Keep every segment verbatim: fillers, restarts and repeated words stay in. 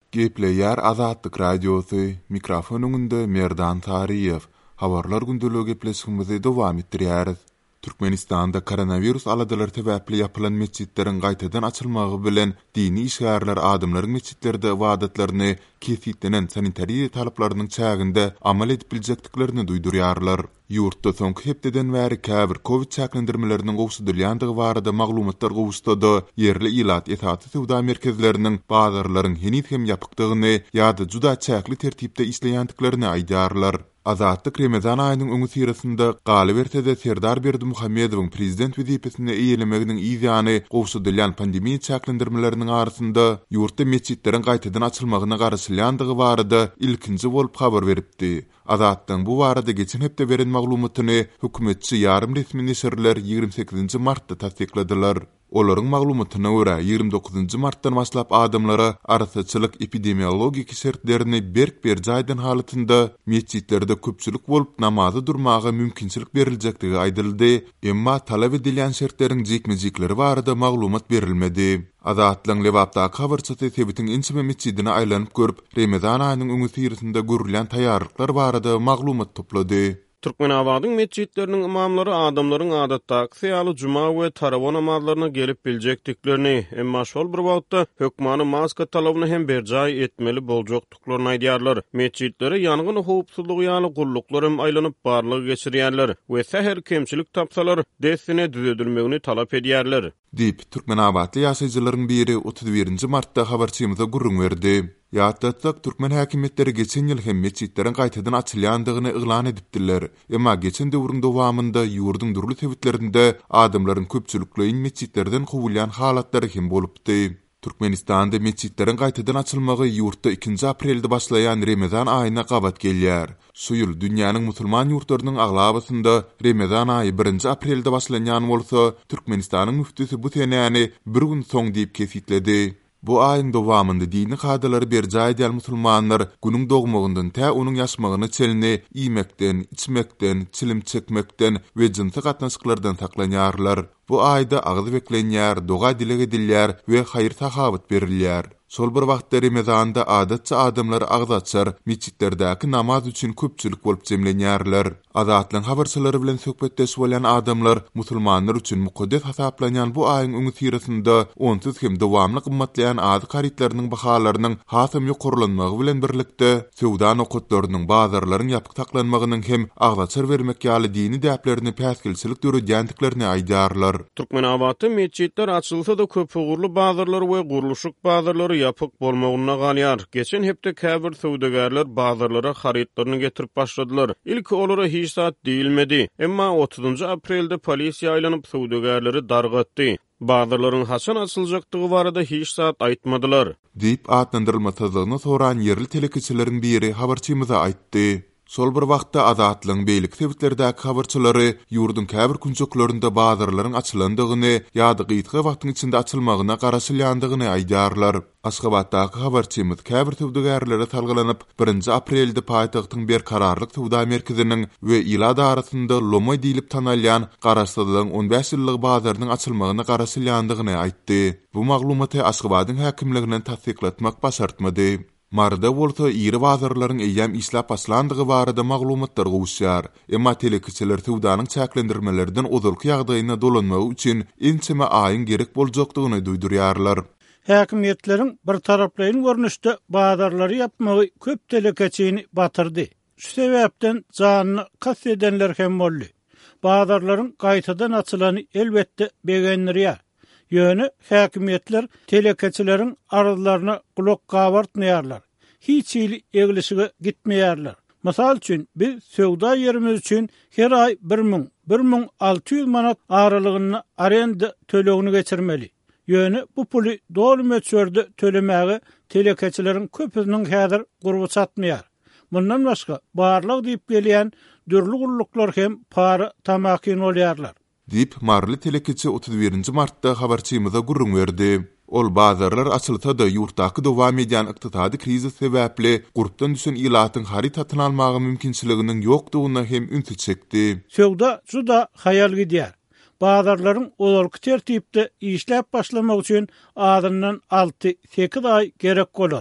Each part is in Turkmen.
Gepleyer Azatlyk Radiosu, mikrofonunda Merdan Tariyev. Habarlar gündülüğü gepleşigimizi dowam etdirýäris. Türkmenistanda koronavirus aladalar täbäpli yapylan meçhitlerin gaýtadan açylmagy bilen dini işgärler adamlaryň meçhitlerde ibadatlaryny kefitlenen sanitariýa talaplarynyň çäginde amal edip biljekdiklerini duýdurýarlar. Ýurtda soňky hepdeden bäri käbir Covid çäklendirmeleriniň gowşudylýandygy barada maglumatlar gowşudy. Yerli ilat etatly sowda merkezleriniň bazarlaryň henüz hem ýapykdygyny ýa-da juda çäkli tertipde işleýändiklerini aýdarlar. Azatlyk Ramazan aýynyň öňü sirasynda galy bertede Serdar Berdimuhammedowyň prezident wezipesine eýelemeginiň ýany gowşudylýan pandemiýa çäklendirmeleriniň arasynda ýurtda meçhitleriň gaýtadan açylmagyna garaşylýandygy barada ilkinji bolup habar beripdi. Azatlyň bu barada geçen hepde beren maglumatyny hökümetçi ýarym resmi neşirler ýigrimmi sekizinji martda tasdikladylar. Olaryň maglumatyna görä ýigrimmi dokuzynji martdan başlap adamlara arasaçylyk epidemiologik şertlerini berk ber jaýdan halatynda meçhitlerde köpçülik bolup namazy durmagy mümkinçilik beriljekdigi aýdyldy, emma talap edilen şertleriň jekmejikleri barada maglumat berilmedi. Azatlyň Lewapda habarçysy sebitiň inçime meçhidine aýlanyp görüp Ramazan aýynyň öňü sirasynda görülen taýýarlyklar barada maglumat toplady. Türkmenabadyň meçhitleriniň imamlary adamlaryň adatdaky syýaly juma we tarawih namazlaryna gelip biljekdiklerini, emma şol bir wagtda hökmany maska talabyny hem berjaý etmeli boljakdyklaryny aýdýarlar. Meçhitlere ýangyn howpsuzlygy ýaly gulluklar hem aýlanyp barlygy geçirýärler we säher kemçilik tapsalar desine düzedilmegini talap edýärler. Dip Türkmenabatly ýaşaýjylaryň biri otuz birinji martda habarçymyza gurrun berdi. Ýa-da Türkmen häkimetleri geçen ýyl hem meçhitleriň gaýtadan açylýandygyny eglan edipdiler. Emma geçen döwrüň dowamynda ýurduň durly sebitlerinde adamlaryň köpçülikleýin meçhitlerden howulýan halatlary hem bolupdy. Türkmenistanda meçhitleriň gaýtadan açylmagy ýurtda ikinji aprelde başlaýan Ramazan aýyna gabat gelýär. Şu ýyl dünýäniň musulman ýurtlarynyň aglabysynda Ramazan aýy birinji aprelde başlanýan bolsa, Türkmenistanyň müftüsi bu tenäni bir gün soň diýip kefitledi. Bu aýyň dowamynda dini kadalary berjaý edýän musulmanlar günüň dogmagyndan tä onuň ýaşmagyny çelini iýmekden, içmekden, çilim çekmekden we jinsy gatnaşyklardan saklanýarlar. Bu aýda agzy beklenýär, doga dile edilýär we haýyr sahabat berilýär. Şol bir wagtda Ramazanda adatça adamlar agzy açar, meçhitlerdäki namaz üçin köpçülik bolup jemlenýärler. Azatlyň habarçylary bilen söhbetdeşip bolan adamlar musulmanlar üçin mukaddes hasaplanýan bu aýyň öňü sirasynda onsuz hem dowamly gymmatlaýan ady karitlarynyň bahalarynyň hasam ýokurlanmagy bilen birlikde sowda nokatlarynyň bazarlaryň ýapyk saklanmagynyň hem agzaçar bermek ýaly dini däplerini päsgilçilik döredýändiklerini aýdarlar. Türkmenabatda meçhitler açylsa da köp ugurly bazarlar we guruluşyk bazarlary ýapyk bolmagyna galýar. Geçen hepde käbir sowdagarlar bazarlara haritlaryny getirip başladylar. İlk olara hiç saat diýilmedi. Emma otuzynji aprelde polisiýa aýlanyp sowdagarlary dargatdy. Bazarlaryň haçan açyljakdygy barada hiç saat aýtmadylar. Diýip atlandyrylmasadygyny soran yerli telekiçileriň biri habarçymyza aýtdy. Sol bir wagtda Azatlyň beýlik sebitlerdäki habarçylary ýurdun käbir künçeklerinde bazarlaryň açylandygyny ýa-da gytga wagtyň içinde açylmagyna garaşylýandygyny aýdarlar. Aşgabatdaky habarçymyz käbir sowdagarlara talgylanyp birinji aprelde paýtagtyň bir kararlyk sowda merkeziniň we ilada arasynda lomoy diýilip tanalýan garaşsyzlygyň on beş ýyllyk bazarynyň açylmagyna garaşylýandygyny aýtdy. Bu maglumaty Aşgabatyň häkimliginden tasdiklatmak başartmady. Marda bolsa ýeri bazarlaryň eýem işläp başlandygy barada maglumatlar gowşýar. Emma telekiçiler sowdanyň çäklendirmelerden ozalky ýagdaýyna dolanmagy üçin inçime aýyň gerek boljakdygyny duýdurýarlar. Häkimetleriň bir taraplaryň görnüşde bazarlary ýapmagy köp telekiçini batyrdy. Şu sebäpden janyny kasd edenler hem boldy. Bazarlaryň gaýtadan açylany elbetde begenlerýär. Ýöne häkimetler telekiçileriň arzularyna kulak gabartmaýarlar. Hiç ýyl eglişige gitmeýärler. Mysal üçin biz sowda ýerimiz üçin her aý bir miň bir miň alty ýüz manat aralygyny arenda tölegini geçirmeli. Ýöne bu puly dolu möçberde tölemäge telekiçileriň köpüniň häzir gurby satmaýar. Bundan başga barlyk diýip gelýän dürli gulluklar hem para tamakin bolýarlar. Dip marly telekiçi otuz birinji martda habarçymyza gurrun berdi. Ol bazarlar açylsa da ýurtdaky dowam edýän ykdysady krizis sebäpli gurpdan düşen ilatyň haritatyny almagy mümkinçiliginiň ýokdugyna hem ünsü çekdi. Sowda juda hayal gidýär. Bazarlaryň olarky tertipde işläp başlamak üçin adından alty sekiz ay gerek bolar.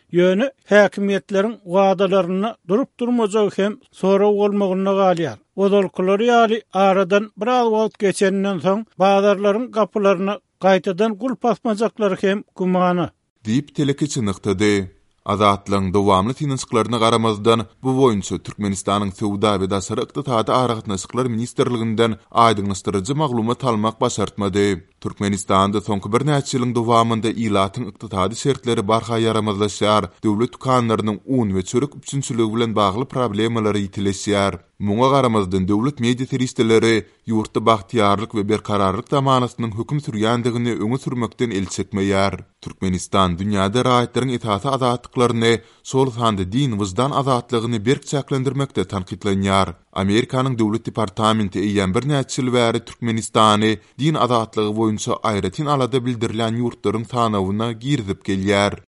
Ýöne häkimetleriň wagdalaryna durup durmajak hem soraw bolmagyna galýar. Odolkulary ýaly aradan biraz wagt geçenden soň bazarlaryň kapylaryna gaýtadan gulp basmajaklary hem gumany. Diýip teleki çynykdy. Azatlyň dowamly tinçliklaryna garamazdan bu boýunça Türkmenistanyň Sowda we Daşary ykdysady aragatnaşyklar ministrliginden aýdynlaşdyryjy maglumat almak başartmady. Türkmenistanda soňky bir näçe ýylyň dowamında ilatyň ykdysady şertleri barha yaramazlaşýar, döwlet kanlarynyň un we çörek üçinçiligi bilen bagly problemalary ýitileşýär. Muňa garamazdan döwlet media teristleri ýurtda bagtyarlyk we berkararlyk zamanasynyň höküm sürýändigini öňe sürmekden el çekmeýär. Türkmenistan dünýäde raýatlaryň itaat azatlyklaryny, sol sanda din, wyzdan azatlygyny berk çäklendirmekde tanqidlenýär. Amerikanyň döwlet departamenti eýen bir näçe ýyl bäri Türkmenistany din azatlygy boýunça aýratyn alada bildirilen ýurtlaryň sanawyna girdip gelýär.